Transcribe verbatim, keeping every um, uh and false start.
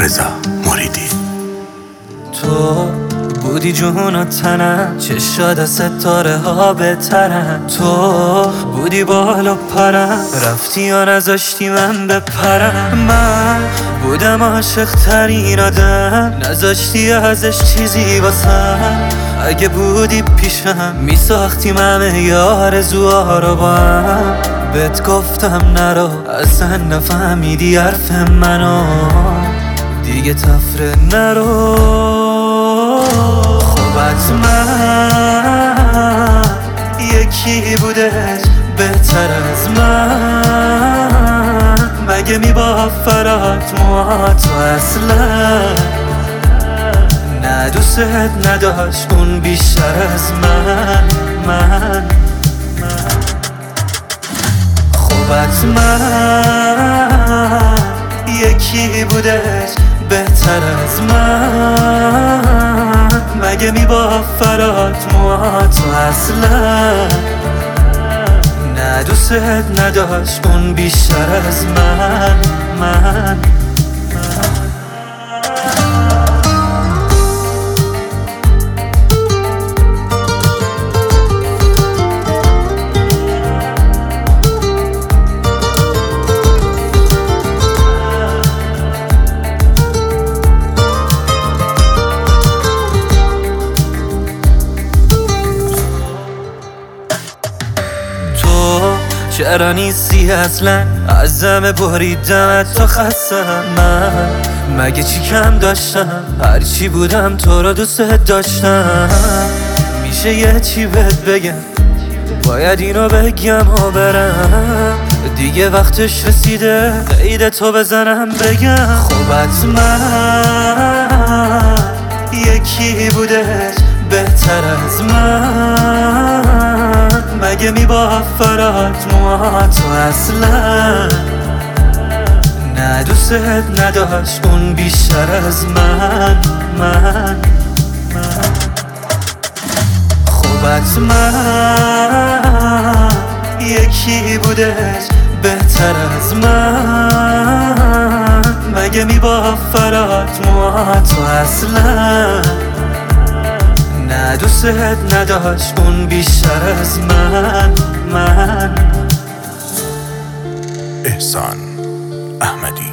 رضا مریدی. تو بودی جون و تنم، چشاد ستاره ها بهترن. تو بودی بالا پرم، رفتی یا نذاشتی من بپرم. من بودم عاشق ترین آدم، نذاشتی ازش چیزی واسم. اگه بودی پیشم میساختیم همه یه آرزوها رو با هم. بهت گفتم نرو، اصلا نفهمیدی حرف منو، دیگه تفره نرو. خب حتما یکی بودش بهتر از من، مگه میبافرات موهات و اصلا نه دوست نداشت اون بیشتر از من. من خب حتما یکی بودش بهتر از من، مگه میبافرات موهات و اصلا نه دوست نداشت اون بیشتر از من. من چرا نیستی اصلا، ازم بریدمت تا خستم. من مگه چی کم داشتم، هرچی بودم تو رو دوست داشتم. میشه یه چی بهت بگم، باید اینو بگم و برم، دیگه وقتش رسیده عید تو بزنم بگم. خب حتما یکی بودش بهتر از من، مگه میبافرات موهات و اصلا نه دوست نداشت اون بیشتر از من. من خب حتما یکی بودش بهتر از من، مگه میبافرات موهات و اصلا نه دوست نداشت اون بیشتر از من. من احسان احمدی.